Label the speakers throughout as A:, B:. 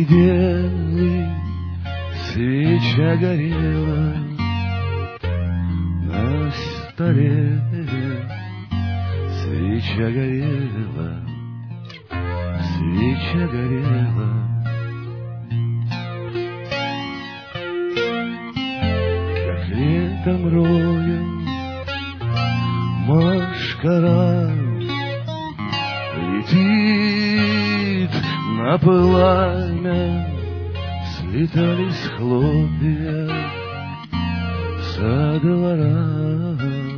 A: белый, свеча горела на столе, свеча горела, свеча горела. Как летом роем машкара летит на пламя, слетались хлопья со двора.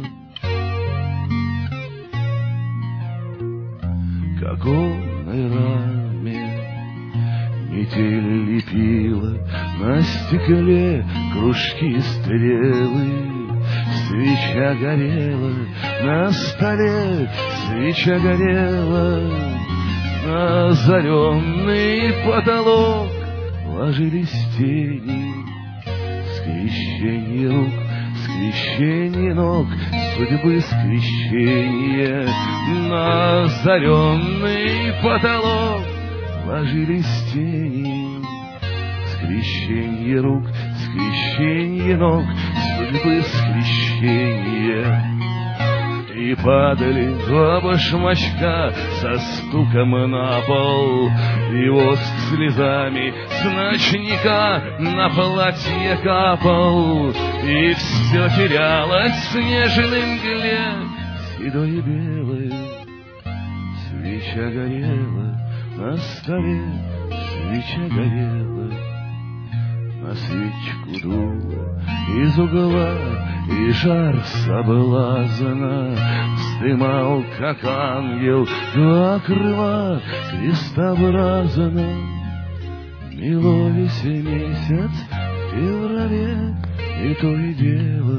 A: К оконной раме метель лепила на стекле кружки и стрелы. Свеча горела на столе, свеча горела, на озаренный потолок ложились тени, скрещение рук, скрещение ног, судьбы скрещение. На озаренный потолок ложились тени, скрещение рук, скрещение ног, судьбы скрещение. И падали два башмачка со стуком на пол, и воск слезами с ночника на платье капал, и все терялось в снежной мгле, седой и белой. Свеча горела на столе, свеча горела, на свечку дуло из угла, и жар соблазна вздымал, как ангел, два крыла крестообразно. Мело весь месяц в феврале, и то и дело.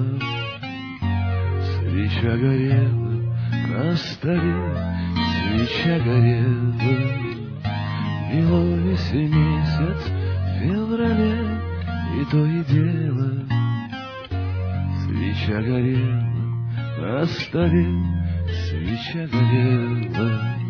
A: Свеча горела на столе, свеча горела. Мело весь месяц в феврале, и то и дело. Свеча горела на столе, свеча горела.